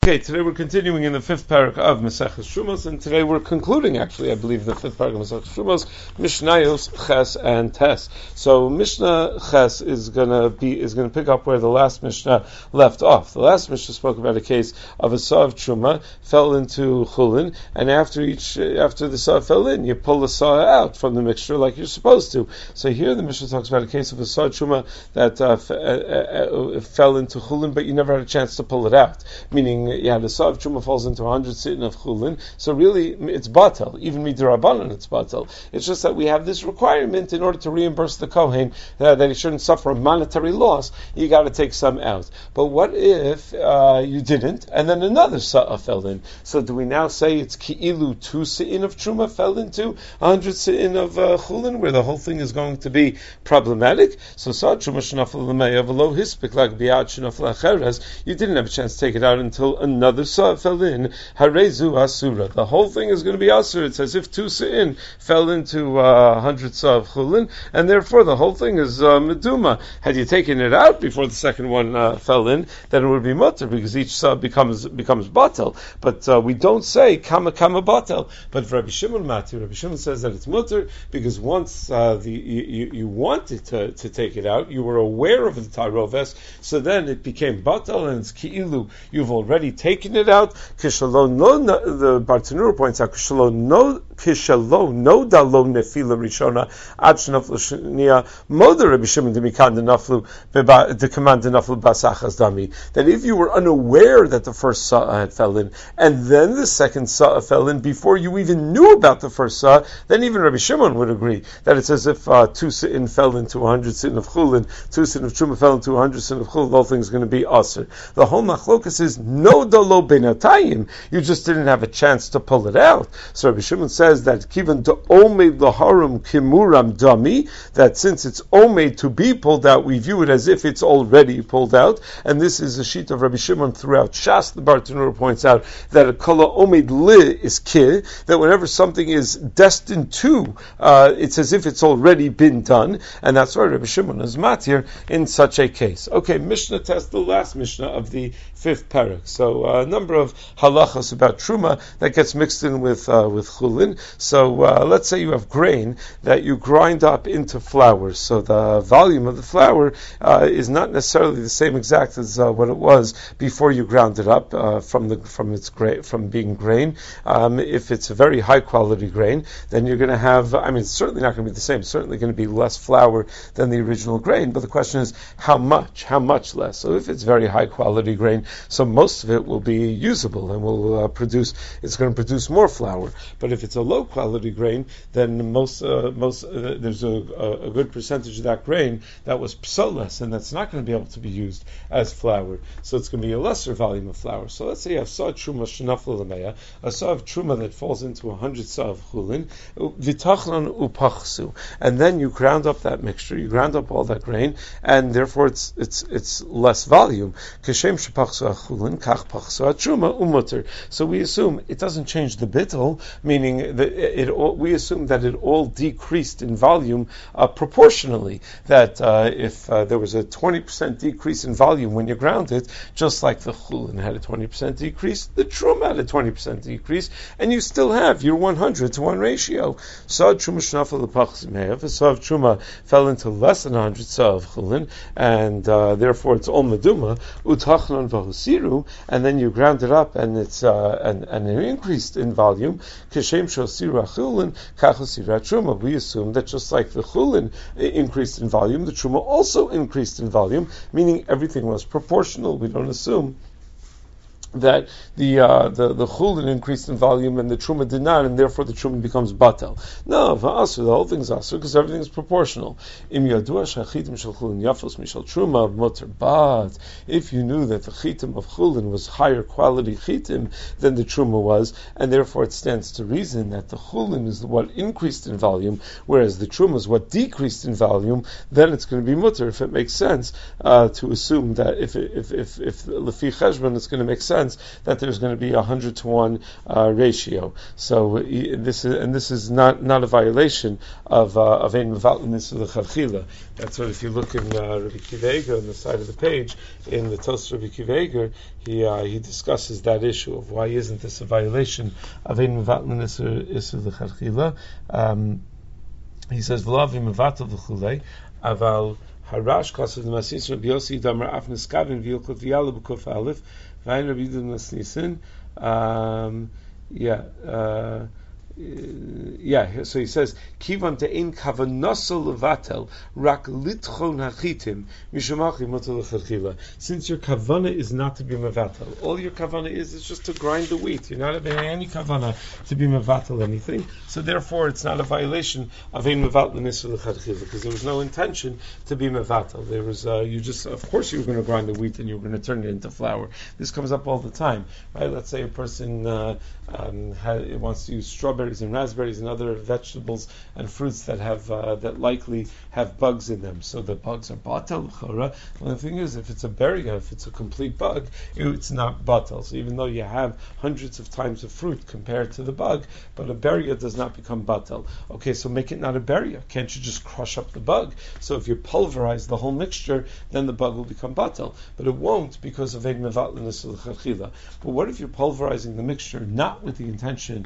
Okay, today we're continuing in the fifth parak of Maseches Trumos, and today we're concluding, actually, I believe, the fifth parak of Maseches Trumos, Mishnayos Ches and Tes. So Mishnah Ches is going to pick up where the last Mishnah left off. The last Mishnah spoke about a case of a saw of Truma fell into Chulin, and after the saw fell in, you pull the saw out from the mixture like you're supposed to. So here the Mishnah talks about a case of a saw of Truma that fell into Chulin, but you never had a chance to pull it out, meaning the saw of Truma falls into 100 sitin of Chulin, so really it's batel. Even midrabanan it's batel. It's just that we have this requirement in order to reimburse the Kohen that he shouldn't suffer a monetary loss. You got to take some out. But what if you didn't, and then another saw fell in? So do we now say it's ki'ilu 2 sitin of Truma fell into 100 sitin of Chulin, where the whole thing is going to be problematic? So saw Truma shenafel l'meya v'lo hispik lag bi'at shenafel acheres. You didn't have a chance to take it out until another saw fell in. Harezu asura. The whole thing is going to be asur. It's as if 2 sitin fell into 100 saw of Chulin, and therefore the whole thing is meduma. Had you taken it out before the second one fell in, then it would be mutter, because each saw becomes batel. But we don't say kama batel. But for Rabbi Shimon Mati, Rabbi Shimon says that it's mutter because once you wanted to take it out, you were aware of the taroves, so then it became batel, and it's ki'ilu you've already taken it out. The Bartanura points out Kishalo no dalo nefila rishona achnaf l'shnia moder Rabbi Shimon demikan denaflu dekaman denaflu basachas dami. That if you were unaware that the first saw had fell in, and then the second saw fell in before you even knew about the first saw, then even Rabbi Shimon would agree that it's as if 2 sitin fell into 100 sitin of Chulin, 2 sitin of Truma fell into 100 sitin of Chulin. The whole thing is going to be aser. The whole machlokas is no dalo benatayim. You just didn't have a chance to pull it out. So Rabbi Shimon says that given to omed laharum kimuram dami, that since it's omed to be pulled out, we view it as if it's already pulled out. And this is a sheet of Rabbi Shimon throughout Shas. The Bartanura points out that a kala omed li is ki, that whenever something is destined to, it's as if it's already been done, and that's why Rabbi Shimon is matir in such a case. Okay, Mishnah test, the last Mishnah of the fifth parak. So a number of halachas about truma that gets mixed in with chulin. So let's say you have grain that you grind up into flour. So the volume of the flour is not necessarily the same exact as what it was before you ground it up from being grain. If it's a very high quality grain, then you're going to have. It's certainly not going to be the same. It's certainly going to be less flour than the original grain. But the question is, how much? How much less? So if it's very high quality grain, so most of it will be usable and will it's going to produce more flour. But if it's a low quality grain, then there's a good percentage of that grain that was psolas, and that's not going to be able to be used as flour. So it's going to be a lesser volume of flour. So let's say you have saw truma shenafla l'meya, a saw of truma that falls into 100 saw of chulin, v'tachlan upachsu, and then you ground up that mixture, you ground up all that grain, and therefore it's less volume. Kashem shepachsu achulin kach pachsu truma umuter. So we assume it doesn't change the bittul, meaning that we assume that it all decreased in volume proportionally. That if there was a 20% decrease in volume when you ground it, just like the chulin had a 20% decrease, the truma had a 20% decrease, and you still have your 100 to 1 ratio. Saw truma shnafel lepachzimev. A saw of truma fell into less than 100 saw of chulin, and therefore it's all meduma utachnon vahusiru, and then you ground it up, and it's and it increased in volume. Kashem shosiru achulin kachosira truma. We assume that just like the chulin increased in volume, the truma also increased in volume, meaning everything was proportional. We don't assume that the chulin increased in volume and the truma did not, and therefore the truma becomes batel. No, v'asur, the whole thing is asur because everything is proportional. Im yadua shachitim shel chulin yafos mishal truma muter. But if you knew that the chitim of chulin was higher quality chitim than the truma was, and therefore it stands to reason that the chulin is what increased in volume, whereas the truma is what decreased in volume, then it's going to be muter. If it makes sense to assume that if lefi cheshbon, it's going to make sense sense that there's going to be 100-to-1 ratio. So this is not a violation of ein mevatlin isur l'chadchila. That's what if you look in Rabbi Akiva Eiger on the side of the page in the Tosfos Rabbi Akiva Eiger, he discusses that issue of why isn't this a violation of ein mevatlin isur l'chadchila. He says v'lavim mevatel v'chulei aval harash kasav l'masis Rabbi Yossi damar af neskavin v'yilkot v'yala b'kuf aleph v'ayin Rabbi Yehuda Nasnisin. So he says, Kivan te'ein kavanosol levatel rak litchon hachitim mishamachim motel l'chadchila. Since your kavana is not to be mevatel, all your kavana is just to grind the wheat. You're not having any kavana to be mevatel anything. So therefore, it's not a violation of ein mevatel nisur l'chadchila because there was no intention to be mevatel. There was of course, you were going to grind the wheat and you were going to turn it into flour. This comes up all the time, right? Let's say a person wants to use strawberries and raspberries and other vegetables and fruits that have that likely have bugs in them. So the bugs are batal l'chora. Well, the thing is, if it's a berry, if it's a complete bug, it's not batal. So even though you have hundreds of times of fruit compared to the bug, but a berry does not become batal. Okay, so make it not a berry. Can't you just crush up the bug? So if you pulverize the whole mixture, then the bug will become batal. But it won't because of ein mevatlin isur l'chadchila. But what if you're pulverizing the mixture not with the intention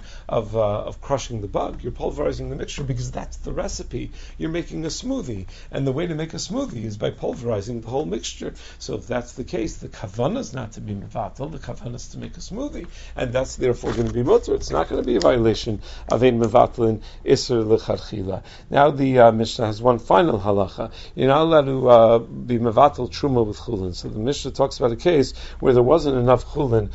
of crushing the bug? You're pulverizing the mixture because that's the recipe. You're making a smoothie, and the way to make a smoothie is by pulverizing the whole mixture. So if that's the case, the kavanah is not to be mevatel, the kavanah is to make a smoothie, and that's therefore going to be mutter. It's not going to be a violation of ein mevatlin isur l'chadchila. Now the Mishnah has one final halacha. You're not allowed to be mevatel truma with chulin. So the Mishnah talks about a case where there wasn't enough chulin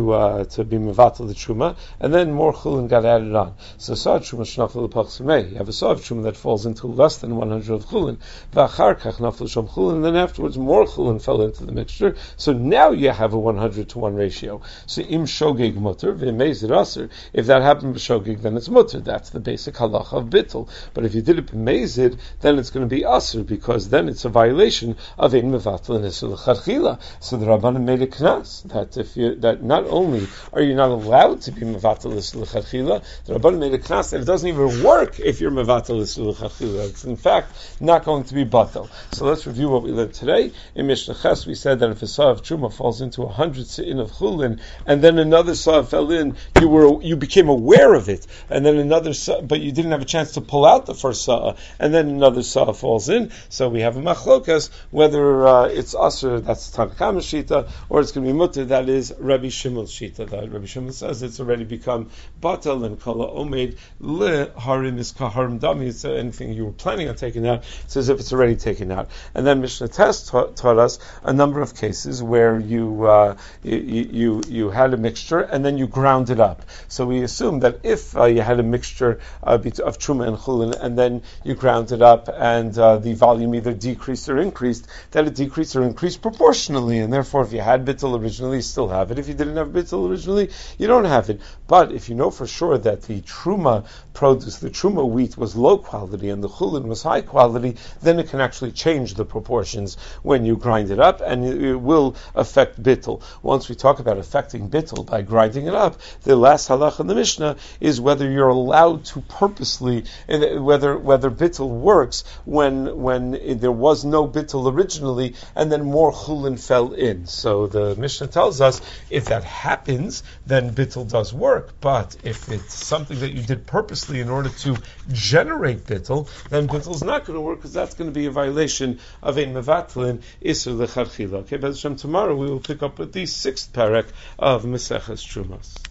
to be mevatel the truma, and then more chulin got added on. So saw truma shnafel l'pachsumei. You have a saw of truma that falls into less than 100 of chulin. V'achar kach nafel shom chulin, and then afterwards more chulin fell into the mixture. So now you have a 100-to-1 ratio. So im shogeg mutter v'mezid aser. If that happened b'shogeg, then it's mutter. That's the basic halacha of bittul. But if you did it b'mezid, then it's going to be aser because then it's a violation of ein mevatel and isur l'chadchila. So the Rabbanan made a knas that not only are you not allowed to be mevatel isur l'chadchila, the Rabbanan made a knas that it doesn't even work if you're mevatel isur l'chadchila. It's in fact not going to be batel. So let's review what we learned today. In Mishnah Ches we said that if a saw of truma falls into 100 se'in of chulin, and then another saw fell in, you became aware of it, and then another saw, but you didn't have a chance to pull out the first saw, and then another saw falls in. So we have a machlokas whether it's aser, that's Tanna Kamma shita, or it's going to be mutter, that is Rabbi Shimon's shita. That Rabbi Shimon says it's already become batal and kala omed le harim is kaharim dami. So anything you were planning on taking out, it's as if it's already taken out. And then Mishnah Tes taught us a number of cases where you had a mixture and then you ground it up. So we assume that if you had a mixture of truma and chulin and then you ground it up and the volume either decreased or increased, that it decreased or increased proportionally, and therefore if you had bittul originally, you still have it. If you didn't have bittul originally, you don't have it. But if you know for sure that the truma produce, the truma wheat was low quality and the chulin was high quality, then it can actually change the proportions when you grind it up, and it will affect bittul. Once we talk about affecting bittul by grinding it up, the last halacha in the Mishnah is whether you're allowed to purposely, whether bittul works when there was no bittul originally and then more chulin fell in. So the Mishnah tells us if that happens, then bittul does work. But if it's something that you did purposely in order to generate bittul, then bittul is not going to work because that's going to be a violation of ein mevatlin isur l'chadchila. Okay, B'ez Hashem, tomorrow we will pick up with the 6th parak of Maseches Trumas.